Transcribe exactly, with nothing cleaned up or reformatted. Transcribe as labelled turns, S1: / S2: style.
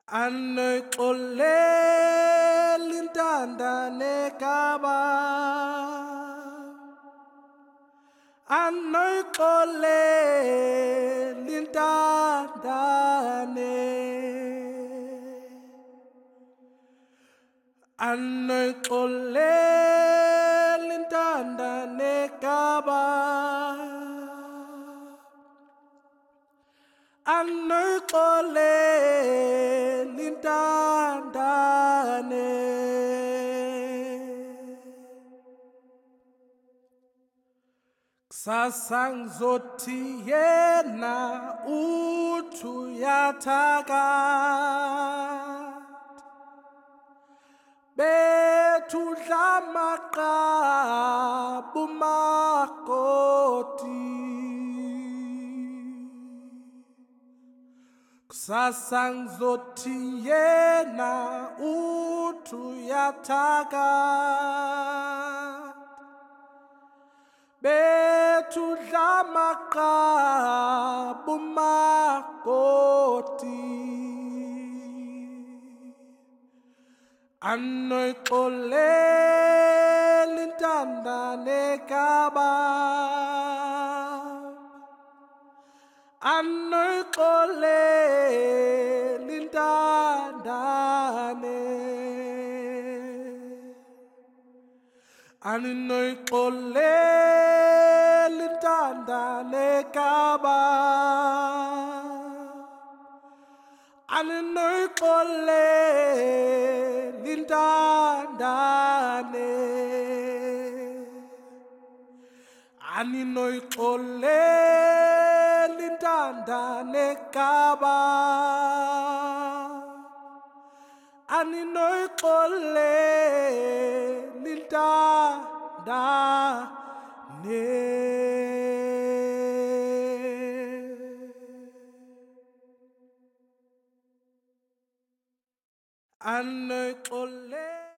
S1: Anoyixolela intanda nekaba Anoyixolela intandane Anoyixolela intandane nekaba Anoyixolela intandane Kusasa ngizothi yena uthi uyathakatha bethu udla amaqaba umakoti Kusasa ngizothi yena uthi uyathakatha bethu udla amaqaba umakoti Anoyixolela intandane nekaba Anoyixolela intandane Anoyixolela intandane nekaba Anoyixolela intandane Anoyixolela intandane nekaba Anoyixolela intandane Anoyixolela